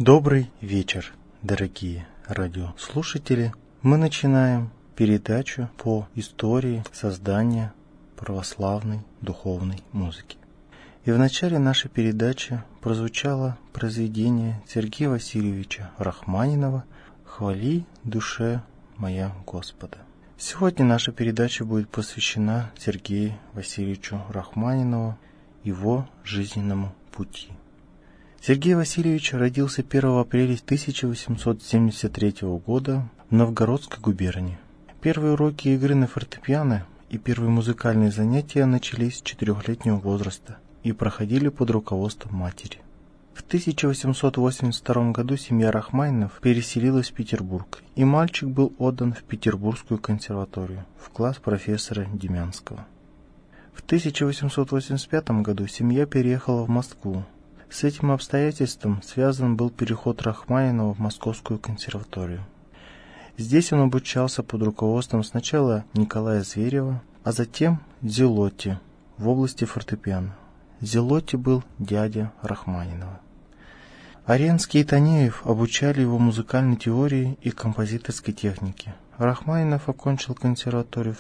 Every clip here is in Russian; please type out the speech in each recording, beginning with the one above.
Добрый вечер, дорогие радиослушатели. Мы начинаем передачу по истории создания православной духовной музыки. И в начале нашей передачи прозвучало произведение Сергея Васильевича Рахманинова «Хвали душе моя Господа». Сегодня наша передача будет посвящена Сергею Васильевичу Рахманинову, его жизненному пути. Сергей Васильевич родился 1 апреля 1873 года в Новгородской губернии. Первые уроки игры на фортепиано и первые музыкальные занятия начались с 4-летнего возраста и проходили под руководством матери. В 1882 году семья Рахманиновых переселилась в Петербург, и мальчик был отдан в Петербургскую консерваторию в класс профессора Демянского. В 1885 году семья переехала в Москву. С этим обстоятельством связан был переход Рахманинова в Московскую консерваторию. Здесь он обучался под руководством сначала Николая Зверева, а затем Зелотти в области фортепиано. Зелотти был дядя Рахманинова. Аренский и Танеев обучали его музыкальной теории и композиторской технике. Рахманинов окончил консерваторию в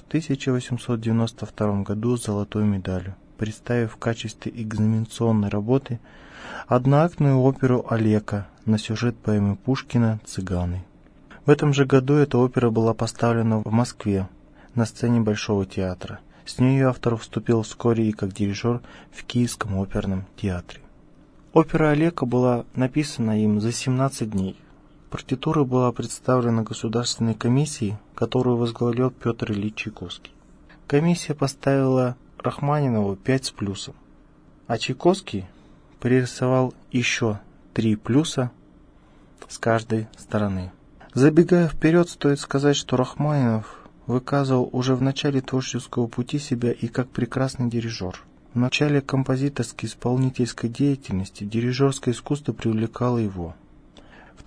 1892 году с золотой медалью, представив в качестве экзаменационной работы одноактную оперу «Олека» на сюжет поэмы Пушкина «Цыганы». В этом же году эта опера была поставлена в Москве на сцене Большого театра. С нее автор вступил вскоре и как дирижер в Киевском оперном театре. Опера «Олека» была написана им за 17 дней. Партитура была представлена Государственной комиссией, которую возглавлял Петр Ильич Чайковский. Комиссия поставила Рахманинову 5 с плюсом, а Чайковский пририсовал еще 3 плюса с каждой стороны. Забегая вперед, стоит сказать, что Рахманинов выказывал уже в начале творческого пути себя и как прекрасный дирижер. В начале композиторской исполнительской деятельности дирижерское искусство привлекало его. В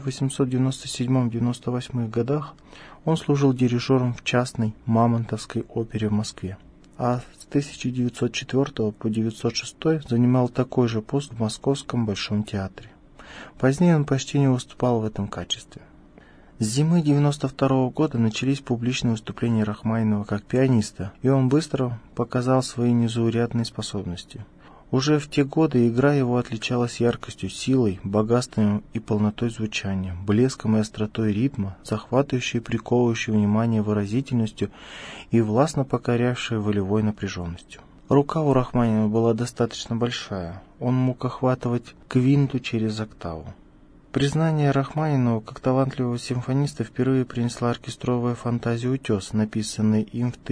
1897-98 годах он служил дирижером в частной Мамонтовской опере в Москве, а с 1904 по 1906 занимал такой же пост в Московском Большом театре. Позднее он почти не выступал в этом качестве. С зимы 1992 года начались публичные выступления Рахманинова как пианиста, и он быстро показал свои незаурядные способности. Уже в те годы игра его отличалась яркостью, силой, богатством и полнотой звучания, блеском и остротой ритма, захватывающей и приковывающей внимание выразительностью и властно покорявшей волевой напряженностью. Рука у Рахманинова была достаточно большая, он мог охватывать квинту через октаву. Признание Рахманинова как талантливого симфониста впервые принесла оркестровая фантазия «Утес», написанная им в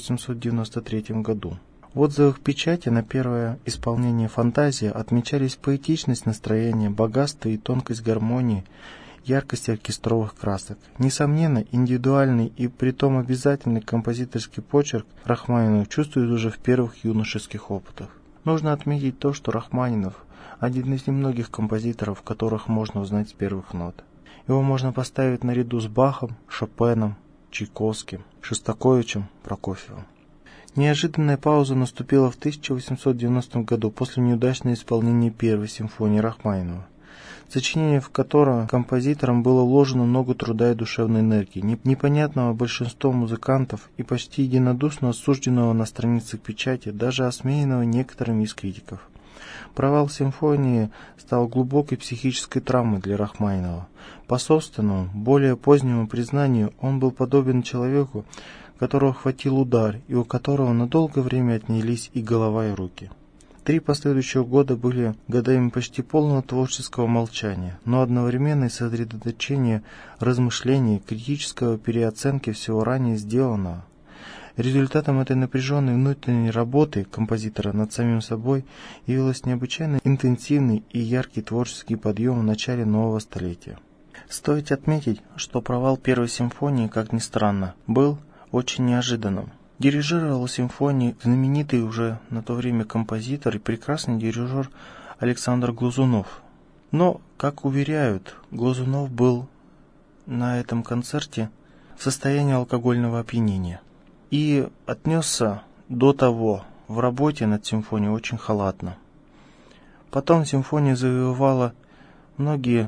1893 году. В отзывах печати на первое исполнение «Фантазия» отмечались поэтичность настроения, богатство и тонкость гармонии, яркость оркестровых красок. Несомненно, индивидуальный и притом обязательный композиторский почерк Рахманинова чувствует уже в первых юношеских опытах. Нужно отметить то, что Рахманинов – один из немногих композиторов, которых можно узнать с первых нот. Его можно поставить наряду с Бахом, Шопеном, Чайковским, Шостаковичем, Прокофьевым. Неожиданная пауза наступила в 1890 году после неудачного исполнения первой симфонии Рахманинова, сочинение в котором композитором было вложено много труда и душевной энергии, непонятного большинству музыкантов и почти единодушно осужденного на страницах печати, даже осмеянного некоторыми из критиков. Провал симфонии стал глубокой психической травмой для Рахманинова. По собственному, более позднему признанию, он был подобен человеку, которого хватил удар и у которого на долгое время отнялись и голова, и руки. 3 последующих года были годами почти полного творческого молчания, но одновременно и сосредоточения размышлений, критического переоценки всего ранее сделанного. Результатом этой напряженной внутренней работы композитора над самим собой явился необычайно интенсивный и яркий творческий подъем в начале нового столетия. Стоит отметить, что провал первой симфонии, как ни странно, был очень неожиданным. Дирижировал симфонией знаменитый уже на то время композитор и прекрасный дирижер Александр Глазунов. Но, как уверяют, Глазунов был на этом концерте в состоянии алкогольного опьянения и отнесся до того в работе над симфонией очень халатно. Потом симфония завоевала многие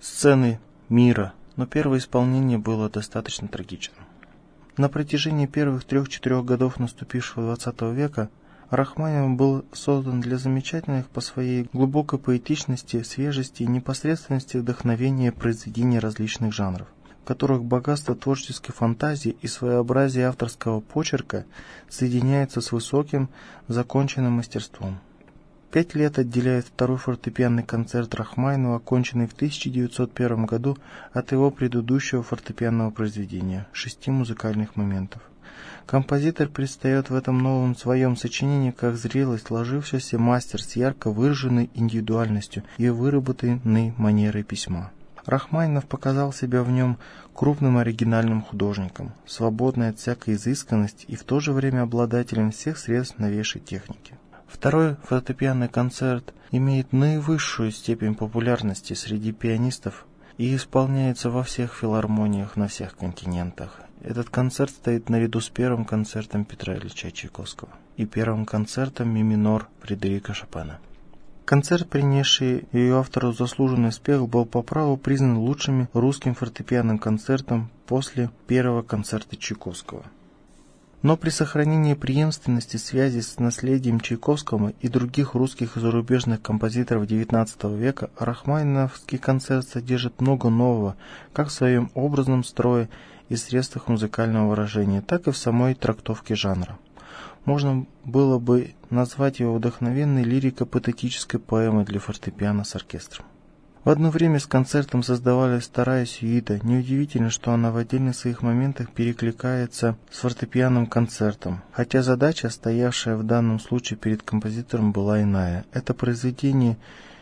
сцены мира, но первое исполнение было достаточно трагичным. На протяжении первых 3-4 годов наступившего XX века Рахманинов был создан для замечательных по своей глубокой поэтичности, свежести и непосредственности вдохновения произведений различных жанров, в которых богатство творческой фантазии и своеобразие авторского почерка соединяется с высоким законченным мастерством. 5 лет отделяет второй фортепианный концерт Рахманинова, оконченный в 1901 году, от его предыдущего фортепианного произведения «6 музыкальных моментов». Композитор предстает в этом новом своем сочинении как зрелый, сложившийся мастер с ярко выраженной индивидуальностью и выработанной манерой письма. Рахманинов показал себя в нем крупным оригинальным художником, свободным от всякой изысканности и в то же время обладателем всех средств новейшей техники. Второй фортепианный концерт имеет наивысшую степень популярности среди пианистов и исполняется во всех филармониях на всех континентах. Этот концерт стоит наряду с первым концертом Петра Ильича Чайковского и первым концертом ми минор Фредерика Шопена. Концерт, принесший ее автору заслуженный успех, был по праву признан лучшим русским фортепианным концертом после первого концерта Чайковского. Но при сохранении преемственности связи с наследием Чайковского и других русских и зарубежных композиторов XIX века рахманиновский концерт содержит много нового, как в своем образном строе и средствах музыкального выражения, так и в самой трактовке жанра. Можно было бы назвать его вдохновенной лирико-патетической поэмой для фортепиано с оркестром. В одно время с концертом создавалась вторая сюита. Неудивительно, что она в отдельных своих моментах перекликается с фортепианным концертом, хотя задача, стоявшая в данном случае перед композитором, была иная. Это произведение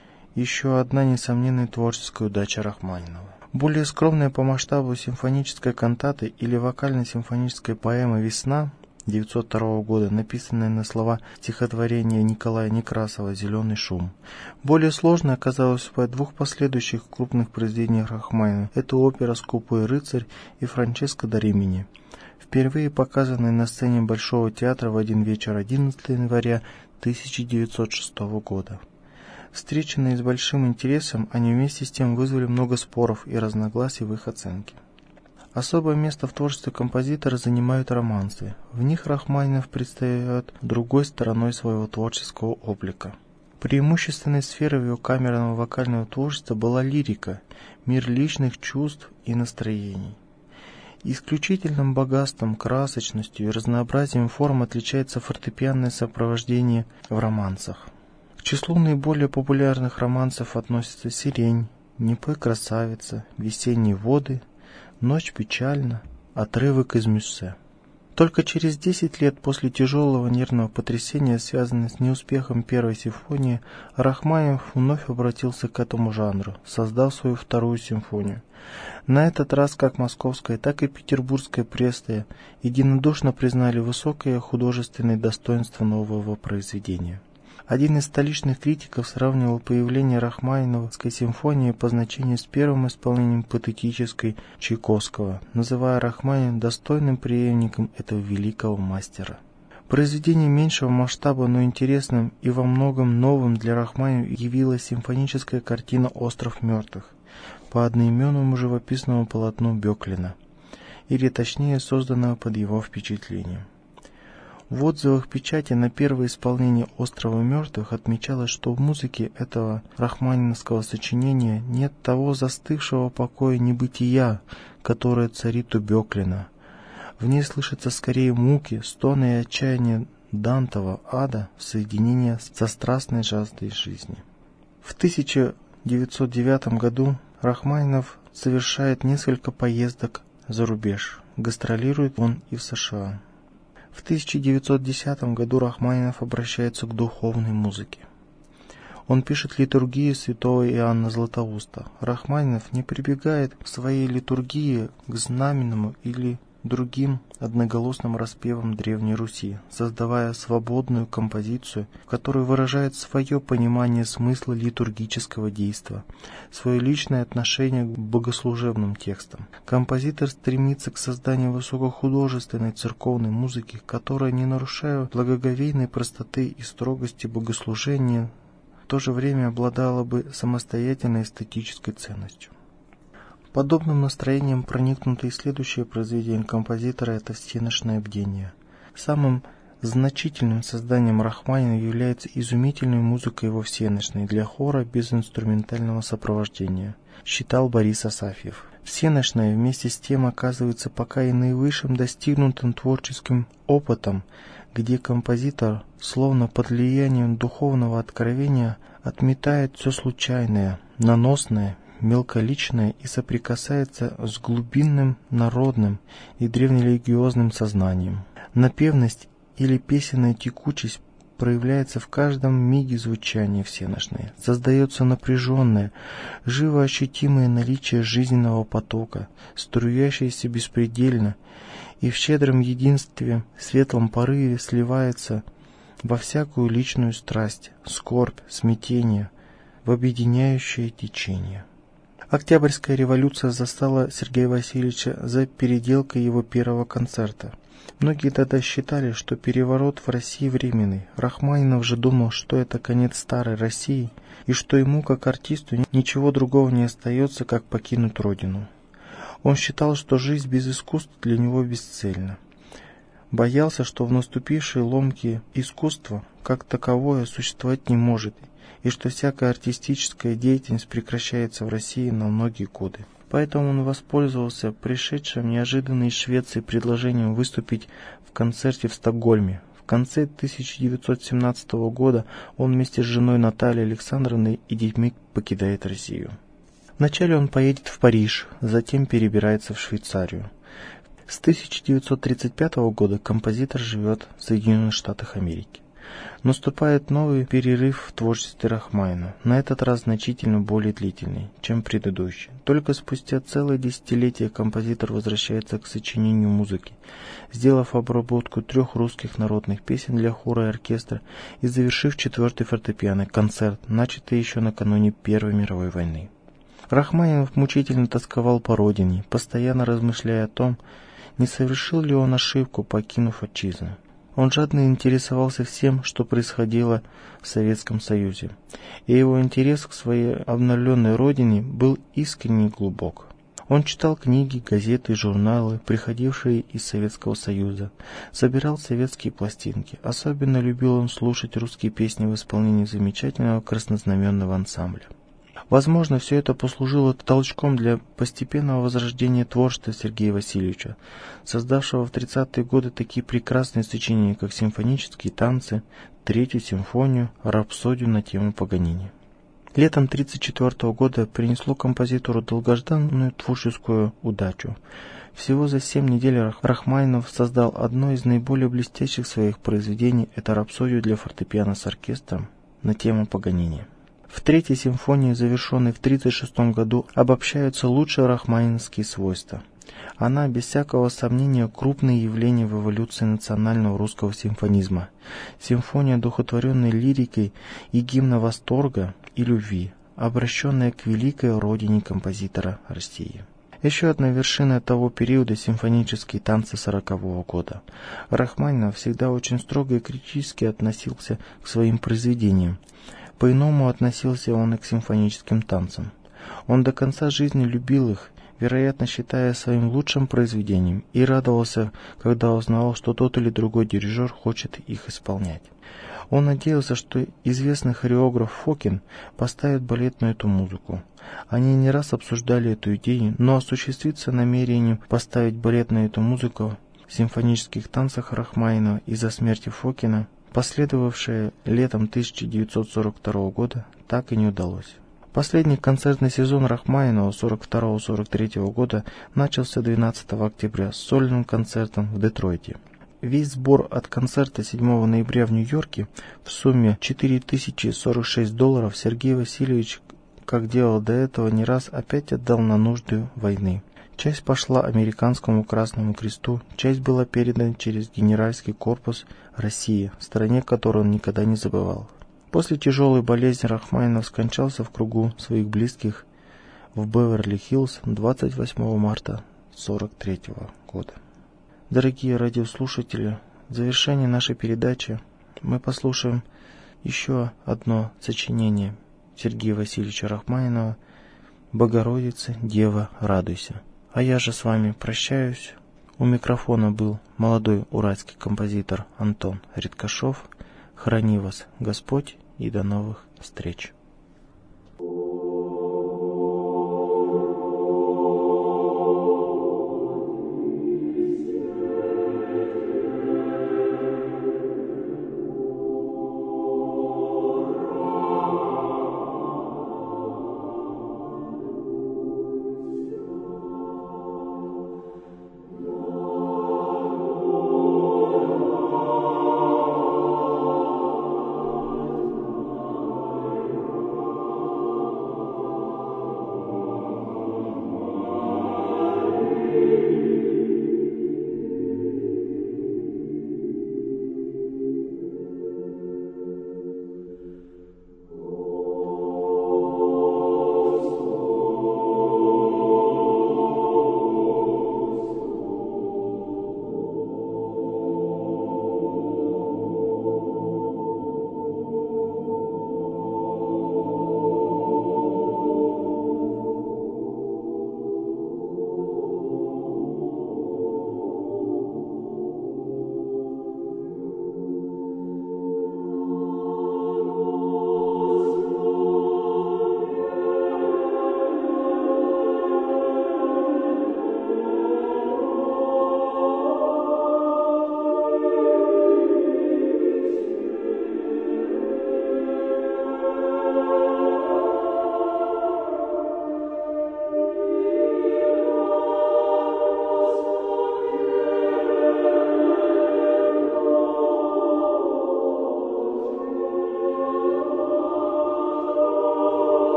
еще одна несомненная творческая удача Рахманинова. Более скромная по масштабу симфоническая кантата или вокально-симфоническая поэма «Весна» 1902 года, написанная на слова стихотворения Николая Некрасова «Зеленый шум». Более сложной оказалась в двух последующих крупных произведениях Рахманинова. Это опера «Скупой рыцарь» и «Франческо да Римини», впервые показанные на сцене Большого театра в один вечер 11 января 1906 года. Встреченные с большим интересом, они вместе с тем вызвали много споров и разногласий в их оценке. Особое место в творчестве композитора занимают романсы. В них Рахманинов предстает другой стороной своего творческого облика. Преимущественной сферой его камерного вокального творчества была лирика, мир личных чувств и настроений. Исключительным богатством, красочностью и разнообразием форм отличается фортепианное сопровождение в романсах. К числу наиболее популярных романсов относятся «Сирень», «Не пой, красавица», «Весенние воды», «Ночь печальна», отрывок из Мюссе. Только через 10 лет после тяжелого нервного потрясения, связанного с неуспехом первой симфонии, Рахманинов вновь обратился к этому жанру, создав свою вторую симфонию. На этот раз как московская, так и петербургская пресса единодушно признали высокое художественное достоинство нового произведения. Один из столичных критиков сравнивал появление Рахманиновской симфонии по значению с первым исполнением патетической Чайковского, называя Рахманинова достойным преемником этого великого мастера. Произведением меньшего масштаба, но интересным и во многом новым для Рахманинова явилась симфоническая картина «Остров мертвых» по одноименному живописному полотну Бёклина, или точнее созданного под его впечатлением. В отзывах печати на первое исполнение «Острова мертвых» отмечалось, что в музыке этого рахманиновского сочинения нет того застывшего покоя небытия, которое царит у Бёклина. В ней слышатся скорее муки, стоны и отчаяние Дантова ада в соединении со страстной жаждой жизни. В 1909 году Рахманинов совершает несколько поездок за рубеж. Гастролирует он и в США. В 1910 году Рахманинов обращается к духовной музыке. Он пишет литургию святого Иоанна Златоуста. Рахманинов не прибегает в своей литургии к знаменному или другим одноголосным распевам Древней Руси, создавая свободную композицию, в которой выражает свое понимание смысла литургического действа, свое личное отношение к богослужебным текстам. Композитор стремится к созданию высокохудожественной церковной музыки, которая, не нарушая благоговейной простоты и строгости богослужения, в то же время обладала бы самостоятельной эстетической ценностью. Подобным настроением проникнуто и следующее произведение композитора – это «Всенощное бдение». Самым значительным созданием Рахманинова является изумительная музыка его всенощной для хора без инструментального сопровождения, считал Борис Асафьев. Всенощная вместе с тем оказывается пока и наивысшим достигнутым творческим опытом, где композитор, словно под влиянием духовного откровения, отметает все случайное, наносное, мелколичное и соприкасается с глубинным народным и древнерелигиозным сознанием. Напевность или песенная текучесть проявляется в каждом миге звучания всенощной. Создается напряженное, живо ощутимое наличие жизненного потока, струящееся беспредельно, и в щедром единстве, светлом порыве сливается во всякую личную страсть, скорбь, смятение, в объединяющее течение. Октябрьская революция застала Сергея Васильевича за переделкой его первого концерта. Многие тогда считали, что переворот в России временный. Рахманинов же думал, что это конец старой России, и что ему, как артисту, ничего другого не остается, как покинуть родину. Он считал, что жизнь без искусства для него бесцельна. Боялся, что в наступившие ломки искусство, как таковое, существовать не может, и что всякая артистическая деятельность прекращается в России на многие годы. Поэтому он воспользовался пришедшим неожиданно из Швеции предложением выступить в концерте в Стокгольме. В конце 1917 года он вместе с женой Натальей Александровной и детьми покидает Россию. Вначале он поедет в Париж, затем перебирается в Швейцарию. С 1935 года композитор живет в Соединенных Штатах Америки. Наступает новый перерыв в творчестве Рахманинова, на этот раз значительно более длительный, чем предыдущий. Только спустя целое десятилетие композитор возвращается к сочинению музыки, сделав обработку 3 русских народных песен для хора и оркестра и завершив 4-й фортепианный концерт, начатый еще накануне Первой мировой войны. Рахманинов мучительно тосковал по родине, постоянно размышляя о том, не совершил ли он ошибку, покинув отчизну. Он жадно интересовался всем, что происходило в Советском Союзе, и его интерес к своей обновленной родине был искренне и глубок. Он читал книги, газеты и журналы, приходившие из Советского Союза, собирал советские пластинки. Особенно любил он слушать русские песни в исполнении замечательного краснознаменного ансамбля. Возможно, все это послужило толчком для постепенного возрождения творчества Сергея Васильевича, создавшего в 30-е годы такие прекрасные сочинения, как симфонические танцы, 3-ю симфонию, рапсодию на тему Паганини. Летом 1934 года принесло композитору долгожданную творческую удачу. Всего за 7 недель Рахманинов создал одно из наиболее блестящих своих произведений – это рапсодию для фортепиано с оркестром на тему Паганини. В 3-й симфонии, завершенной в 1936 году, обобщаются лучшие рахманиновские свойства. Она, без всякого сомнения, крупное явление в эволюции национального русского симфонизма. Симфония, одухотворенная лирикой и гимна восторга и любви, обращенная к великой родине композитора России. Еще одна вершина того периода – симфонические танцы 1940 года. Рахманинов всегда очень строго и критически относился к своим произведениям. По-иному относился он и к симфоническим танцам. Он до конца жизни любил их, вероятно, считая своим лучшим произведением, и радовался, когда узнавал, что тот или другой дирижер хочет их исполнять. Он надеялся, что известный хореограф Фокин поставит балет на эту музыку. Они не раз обсуждали эту идею, но осуществиться намерением поставить балет на эту музыку в симфонических танцах Рахманинова из-за смерти Фокина, последовавшее летом 1942 года, так и не удалось. Последний концертный сезон Рахманинова 1942-1943 года начался 12 октября с сольным концертом в Детройте. Весь сбор от концерта 7 ноября в Нью-Йорке в сумме $4046 Сергей Васильевич, как делал до этого не раз, опять отдал на нужды войны. Часть пошла Американскому Красному Кресту, часть была передана через Генеральский корпус России, в стране, которую он никогда не забывал. После тяжелой болезни Рахманинов скончался в кругу своих близких в Беверли-Хиллз 28 марта 1943 года. Дорогие радиослушатели, в завершении нашей передачи мы послушаем еще одно сочинение Сергея Васильевича Рахманинова Богородице, Дева, радуйся. А я же с вами прощаюсь. У микрофона был молодой уральский композитор Антон Редкашов. Храни вас Господь и до новых встреч.